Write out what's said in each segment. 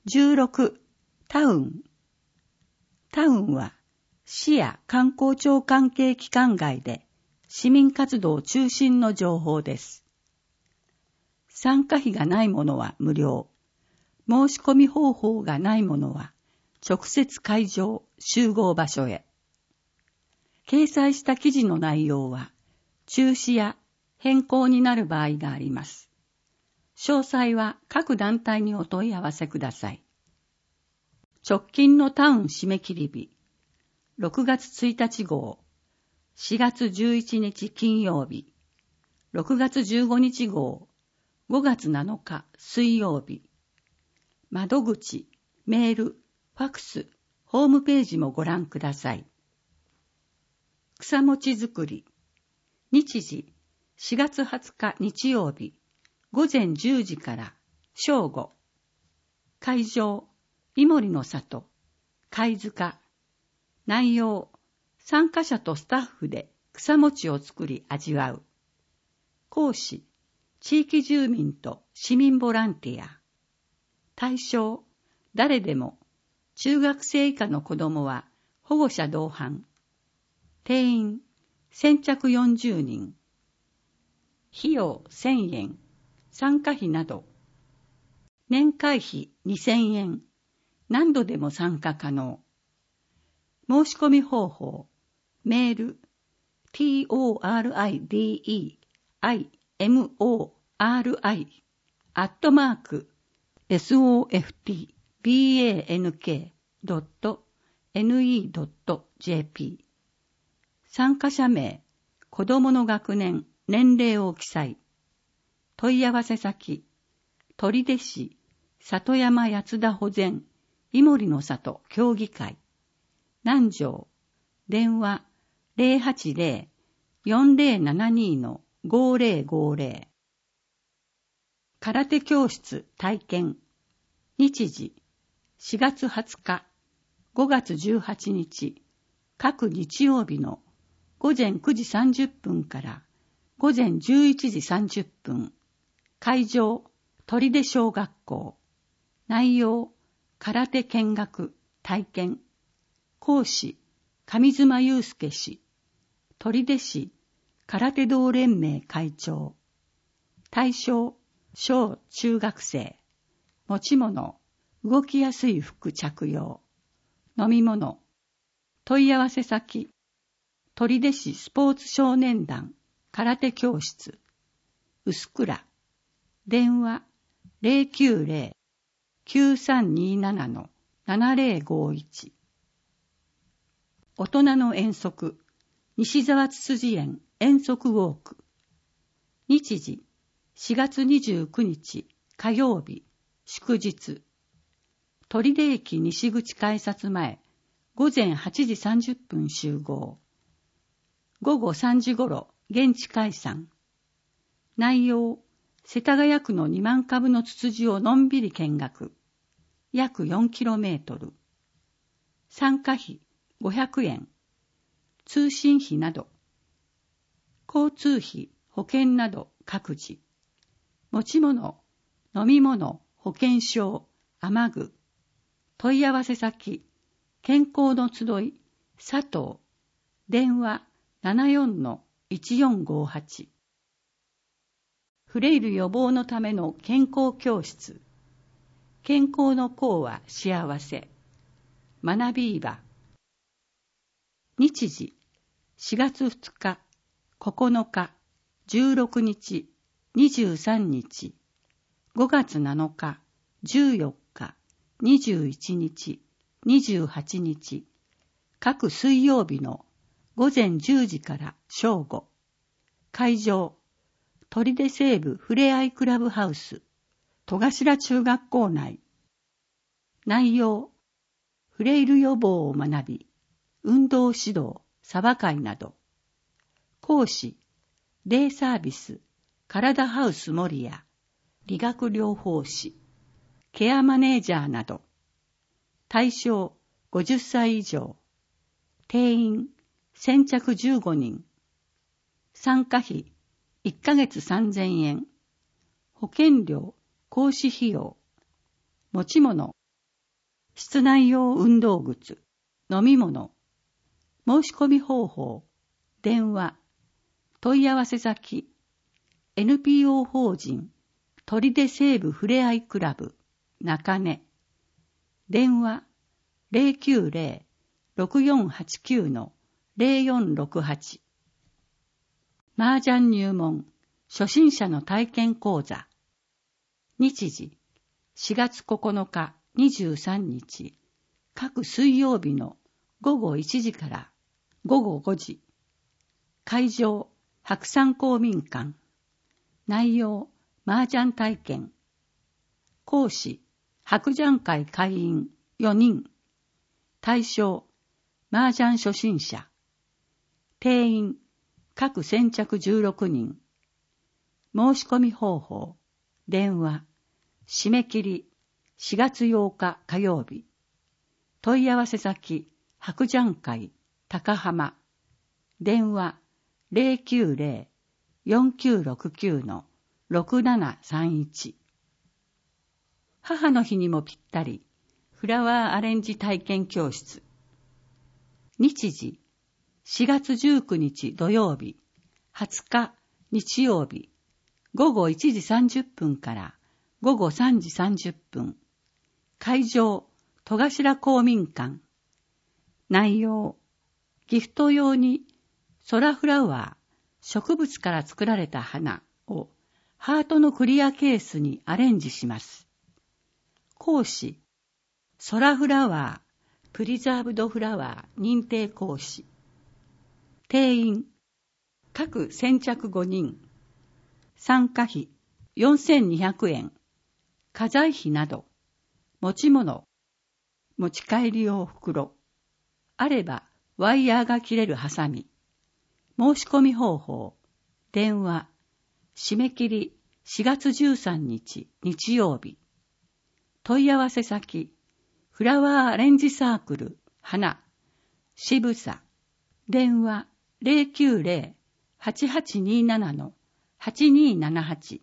16、タウン。タウンは市や観光庁関係機関外で市民活動中心の情報です。参加費がないものは無料。申し込み方法がないものは直接会場、集合場所へ。掲載した記事の内容は中止や変更になる場合があります。詳細は各団体にお問い合わせください。直近のタウン締め切り日、6月1日号、4月11日金曜日、6月15日号、5月7日水曜日。窓口、メール、ファクス、ホームページもご覧ください。草餅作り。日時、4月20日日曜日、午前10時から正午。会場、井森の里、貝塚。内容、参加者とスタッフで草餅を作り味わう。講師、地域住民と市民ボランティア。対象、誰でも、中学生以下の子供は保護者同伴。定員、先着40人。費用1000円、参加費など。年会費2000円、何度でも参加可能。申し込み方法、メール、tordimori@softbank.ne.jp。 参加者名、子供の学年、年齢を記載。問い合わせ先、取手市、里山八田保全、井森の里協議会。南城、電話080-4072-5050。空手教室体験。日時、4月20日、5月18日、各日曜日の午前9時30分から午前11時30分。会場、取手小学校。内容、空手見学、体験。講師、上妻祐介氏。取手市空手道連盟会長。対象、小中学生。持ち物、動きやすい服着用。飲み物。問い合わせ先、取手市スポーツ少年団空手教室。臼倉。電話090-9327-7051。大人の遠足、西沢つつじ園遠足ウォーク。日時、4月29日火曜日、祝日。取手駅西口改札前、午前8時30分集合。午後3時ごろ、現地解散。内容、世田谷区の2万株のツツジをのんびり見学。約 4km。参加費500円。通信費など。交通費、保険など各自。持ち物、飲み物、保険証、雨具。問い合わせ先、健康の集い、佐藤。電話74-1458。フレイル予防のための健康教室。健康の功は幸せ。学び場。日時、4月2日、9日、16日、23日、5月7日、14日、21日、28日、各水曜日の午前10時から正午。会場、取手西部ふれあいクラブハウス、戸頭中学校内。内容、フレイル予防を学び、運動指導、サバ会など。講師、デイサービス、体ハウス守谷、理学療法士、ケアマネージャーなど。対象、50歳以上。定員、先着15人。参加費、1ヶ月3000円。保険料、講師費用。持ち物、 室内用運動靴、飲み物、申し込み方法、電話、問い合わせ先、NPO 法人、砦西部ふれあいクラブ、中根、電話、090-6489-0468、麻雀入門、初心者の体験講座、日時、4月9日、23日、各水曜日の午後1時から午後5時。会場、白山公民館。内容、麻雀体験。講師、白雀会会員4人。対象、麻雀初心者。定員、各先着16人。申し込み方法、電話。締め切り、4月8日火曜日。問い合わせ先、白雀会、高浜。電話、090-4969-6731。母の日にもぴったり、フラワーアレンジ体験教室。日時、4月19日土曜日、20日日曜日、午後1時30分から午後3時30分。会場、戸頭公民館。内容、ギフト用にソラフラワー、植物から作られた花をハートのクリアケースにアレンジします。講師、ソラフラワー、プリザーブドフラワー認定講師。定員、各先着5人。参加費4200円。家財費など、持ち物、持ち帰り用袋。あれば、ワイヤーが切れるハサミ。申し込み方法、電話。締め切り4月13日日曜日。問い合わせ先、フラワーアレンジサークル、花。渋さ。電話 090-8827-8278。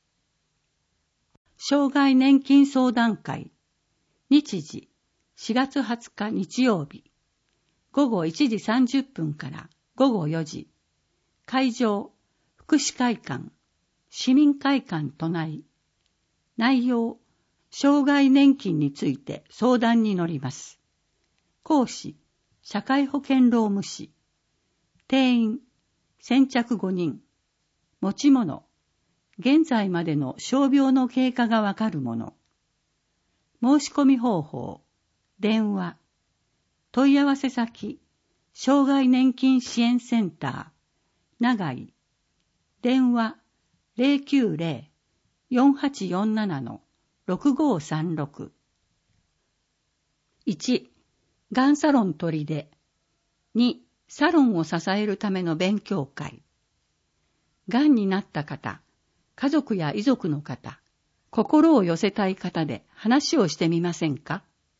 障害年金相談会。日時、4月20日日曜日。午後1時30分から午後4時。会場、福祉会館、市民会館隣。内容、障害年金について相談に乗ります。講師、社会保険労務士。定員、先着5人。持ち物、現在までの傷病の経過がわかるもの。申し込み方法、電話。問い合わせ先、障害年金支援センター、長井。電話、090-4847-6536。1、がんサロン砦。2、サロンを支えるための勉強会。がんになった方、家族や遺族の方、心を寄せたい方で話をしてみませんか？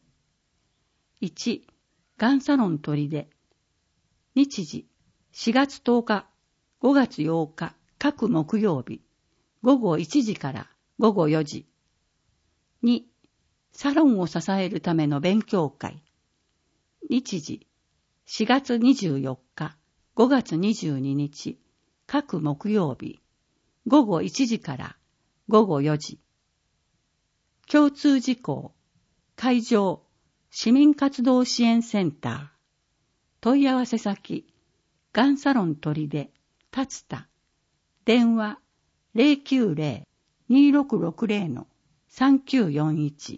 1. がんサロン砦。日時、4月10日、5月8日、各木曜日、午後1時から午後4時。2. サロンを支えるための勉強会。日時、4月24日、5月22日、各木曜日、午後1時から午後4時。共通事項、会場、市民活動支援センター。問い合わせ先、がんサロン砦、立田。電話、090-2660-3941。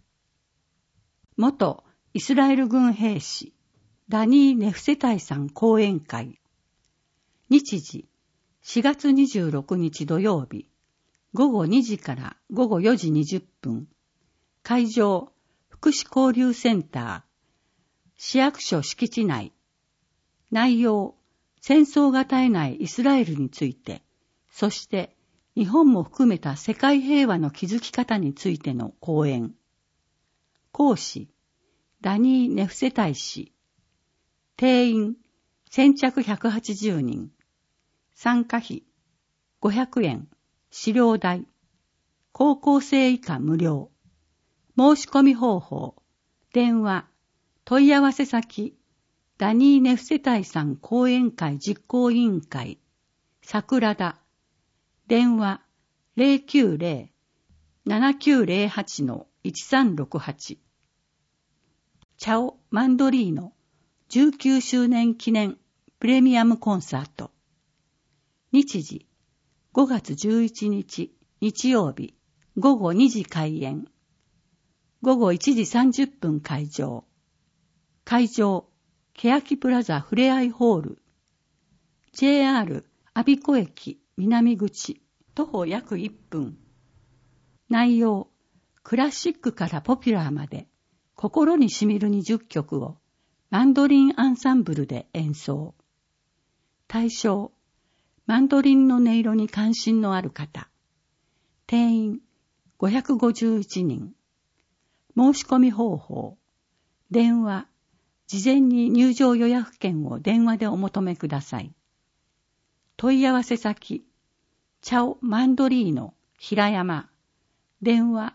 元イスラエル軍兵士、ダニー・ネフセタイさん講演会。日時、4月26日土曜日、午後2時から午後4時20分。会場、福祉交流センター、市役所敷地内。内容、戦争が絶えないイスラエルについて、そして日本も含めた世界平和の築き方についての講演。講師、ダニー・ネフセタイ氏。定員、先着180人。参加費、500円。資料代。高校生以下無料。申し込み方法。 電話、問い合わせ先、ダニーネフ世帯さん講演会実行委員会、桜田、電話、090-7908-1368。チャオ・マンドリーノ19周年記念プレミアムコンサート。日時、5月11日日曜日午後2時開演。午後1時30分開場。会場、欅プラザふれあいホール。JR 我孫子駅南口、徒歩約1分。内容、クラシックからポピュラーまで、心にしみる20曲をマンドリンアンサンブルで演奏。対象、マンドリンの音色に関心のある方。定員551人。申し込み方法。電話。事前に入場予約券を電話でお求めください。問い合わせ先。チャオ・マンドリーノ平山。電話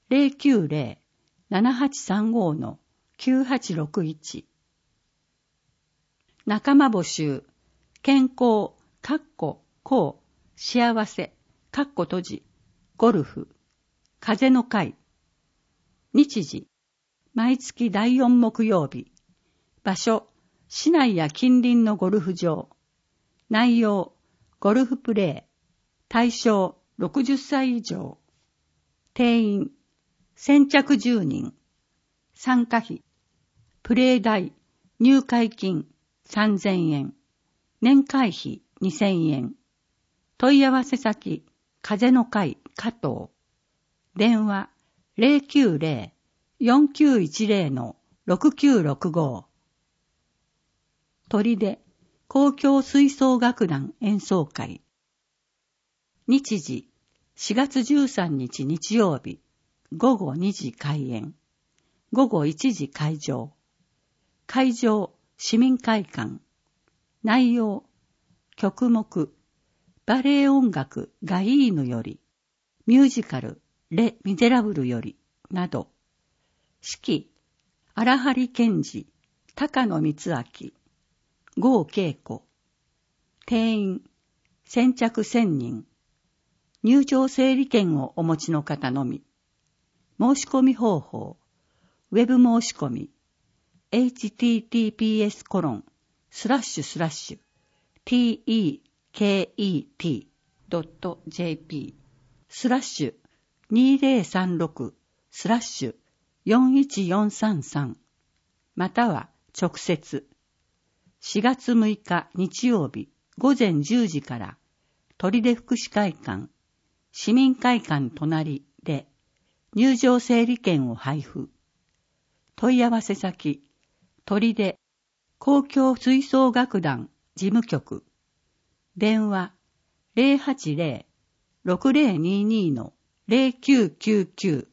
090-7835-9861。仲間募集。健康、幸せ、閉じ、ゴルフ、風の会。日時、毎月第4木曜日。場所、市内や近隣のゴルフ場。内容、ゴルフプレー。対象、60歳以上。定員、先着10人。参加費、プレー代、入会金3000円。年会費2000円。問い合わせ先、風の会加藤。電話090-4910-6965。砦、交響吹奏楽団演奏会。日時、4月13日日曜日、午後2時開演。午後1時開場。会場、市民会館。内容、曲目、バレエ音楽ガイーヌより、ミュージカルレ・ミゼラブルより、など。指揮、荒張健二、高野光明、郷恵子。定員、先着1000人。入場整理券をお持ちの方のみ。申し込み方法。ウェブ申し込み。https://teket.jp/2036/41433 または直接。4月6日日曜日午前10時から砦福祉会館、市民会館隣で入場整理券を配布。問い合わせ先、砦交響吹奏楽団事務局。電話080-6022-0999。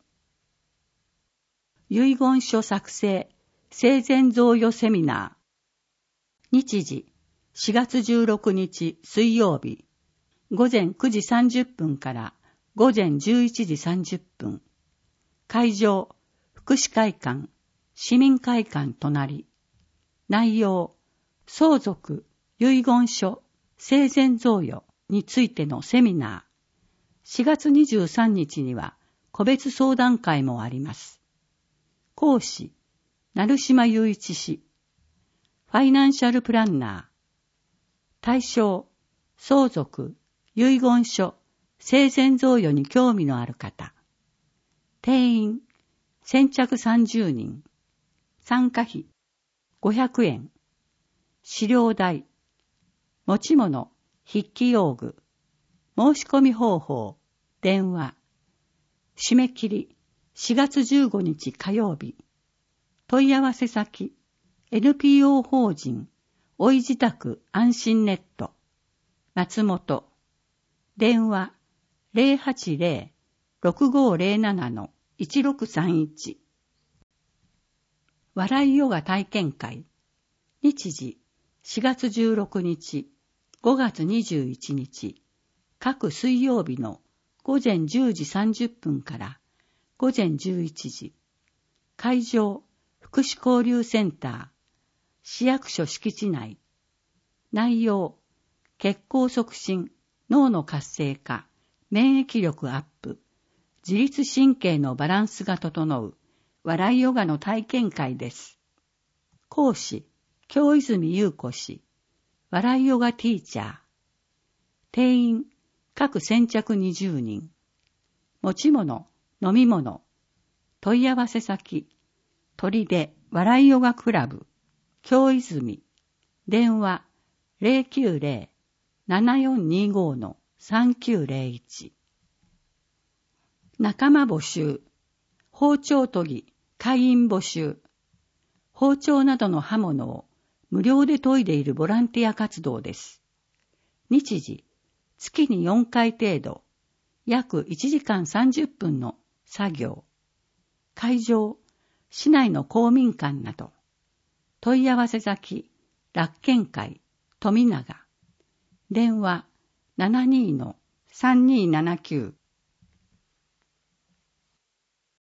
遺言書作成生前贈与セミナー。日時4月16日水曜日午前9時30分から午前11時30分。会場、福祉会館、市民会館隣。内容、相続、遺言書、生前贈与についてのセミナー。4月23日には個別相談会もあります。講師、成島雄一氏。ファイナンシャルプランナー。対象、相続、遺言書、生前贈与に興味のある方。定員、先着30人。参加費、500円。資料代。持ち物、筆記用具。申し込み方法、電話。締め切り、4月15日火曜日。問い合わせ先、NPO 法人、おい自宅安心ネット。松本。電話、080-6507-1631。笑いヨガ体験会。日時、4月16日、5月21日、各水曜日の午前10時30分から午前11時。会場、 福祉交流センター、市役所敷地内。内容、血行促進、脳の活性化、免疫力アップ、自律神経のバランスが整う、笑いヨガの体験会です。講師、京泉優子氏、笑いヨガティーチャー。定員、各先着20人。持ち物、飲み物。問い合わせ先、砦笑いヨガクラブ、京泉。電話、090-7425-3901。仲間募集。包丁研ぎ、会員募集。包丁などの刃物を無料で研いでいるボランティア活動です。日時、月に4回程度、約1時間30分の作業。会場、市内の公民館など。問い合わせ先、楽健会、富永。電話、72-3279